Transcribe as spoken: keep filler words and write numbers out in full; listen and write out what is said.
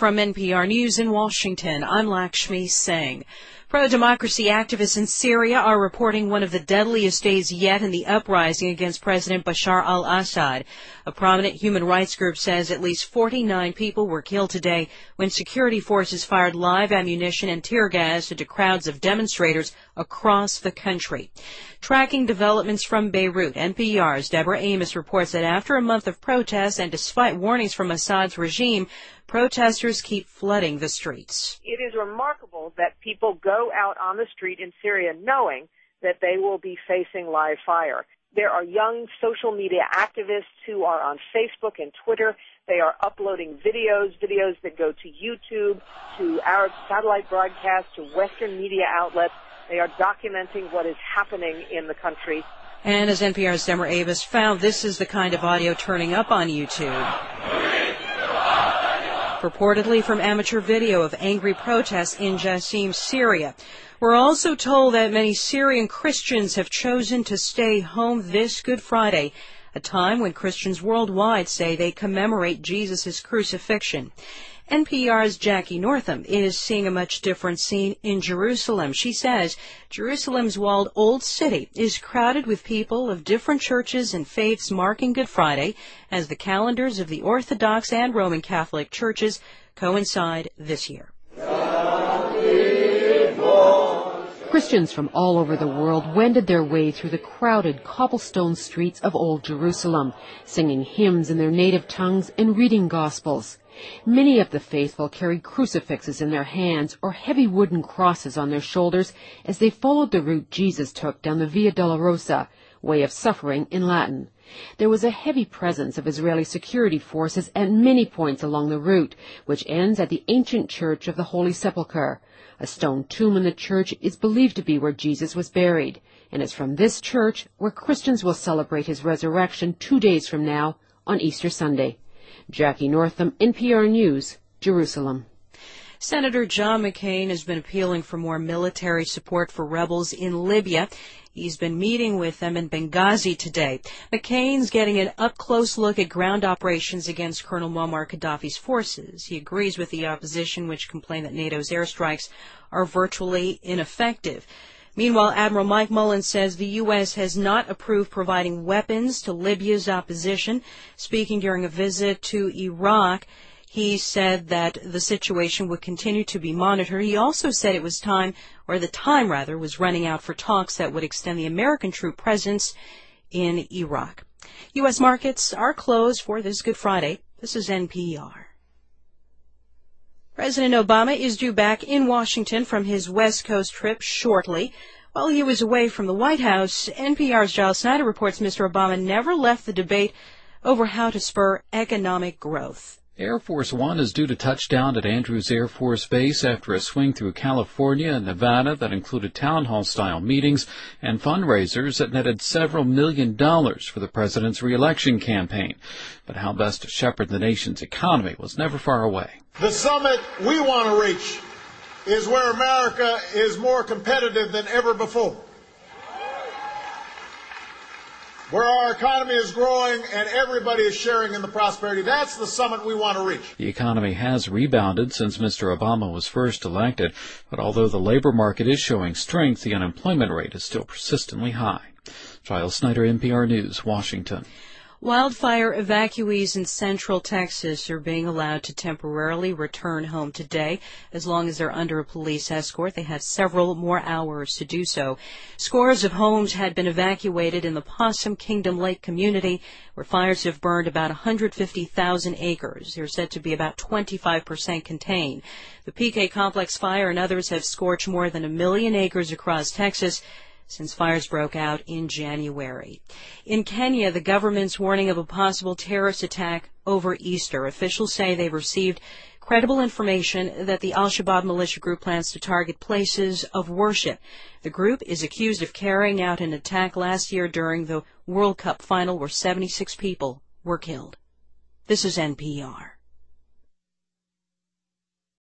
From N P R News in Washington, I'm Lakshmi Singh. Pro-democracy activists in Syria are reporting one of the deadliest days yet in the uprising against President Bashar al-Assad. A prominent human rights group says at least forty-nine people were killed today when security forces fired live ammunition and tear gas into crowds of demonstrators across the country. Tracking developments from Beirut, N P R's Deborah Amos reports that after a month of protests and despite warnings from Assad's regime, protesters keep flooding the streets. It is remarkable that people go out on the street in Syria knowing that they will be facing live fire. There are young social media activists who are on Facebook and Twitter. They are uploading videos, videos that go to YouTube, to Arab satellite broadcasts, to Western media outlets. They are documenting what is happening in the country. And as N P R's Deborah Amos found, this is the kind of audio turning up on YouTube. Purportedly from amateur video of angry protests in Jassim, Syria. We're also told that many Syrian Christians have chosen to stay home this Good Friday, a time when Christians worldwide say they commemorate Jesus' crucifixion. N P R's Jackie Northam is seeing a much different scene in Jerusalem. She says Jerusalem's walled old city is crowded with people of different churches and faiths marking Good Friday as the calendars of the Orthodox and Roman Catholic churches coincide this year. Christians from all over the world wended their way through the crowded cobblestone streets of Old Jerusalem, singing hymns in their native tongues and reading Gospels. Many of the faithful carried crucifixes in their hands or heavy wooden crosses on their shoulders as they followed the route Jesus took down the Via Dolorosa, Way of Suffering in Latin. There was a heavy presence of Israeli security forces at many points along the route, which ends at the ancient Church of the Holy Sepulchre. A stone tomb in the church is believed to be where Jesus was buried, and it's from this church where Christians will celebrate his resurrection two days from now on Easter Sunday. Jackie Northam, N P R News, Jerusalem. Senator John McCain has been appealing for more military support for rebels in Libya. He's been meeting with them in Benghazi today. McCain's getting an up-close look at ground operations against Colonel Muammar Gaddafi's forces. He agrees with the opposition, which complained that NATO's airstrikes are virtually ineffective. Meanwhile, Admiral Mike Mullen says the U S has not approved providing weapons to Libya's opposition. Speaking during a visit to Iraq, he said that the situation would continue to be monitored. He also said it was time, or the time rather, was running out for talks that would extend the American troop presence in Iraq. U S markets are closed for this Good Friday. This is N P R. President Obama is due back in Washington from his West Coast trip shortly. While he was away from the White House, N P R's Giles Snyder reports Mister Obama never left the debate over how to spur economic growth. Air Force One is due to touch down at Andrews Air Force Base after a swing through California and Nevada that included town hall-style meetings and fundraisers that netted several million dollars for the president's re-election campaign. But how best to shepherd the nation's economy was never far away. The summit we want to reach is where America is more competitive than ever before, where our economy is growing and everybody is sharing in the prosperity. That's the summit we want to reach. The economy has rebounded since Mister Obama was first elected, but although the labor market is showing strength, the unemployment rate is still persistently high. Giles Snyder, N P R News, Washington. Wildfire evacuees in central Texas are being allowed to temporarily return home today as long as they're under a police escort. They have several more hours to do so. Scores of homes had been evacuated in the Possum Kingdom Lake community, where fires have burned about one hundred fifty thousand acres. They're said to be about twenty-five percent contained. The P K Complex fire and others have scorched more than a million acres across Texas since fires broke out in January. In Kenya, the government's warning of a possible terrorist attack over Easter. Officials say they've received credible information that the Al-Shabaab militia group plans to target places of worship. The group is accused of carrying out an attack last year during the World Cup final where seventy-six people were killed. This is N P R.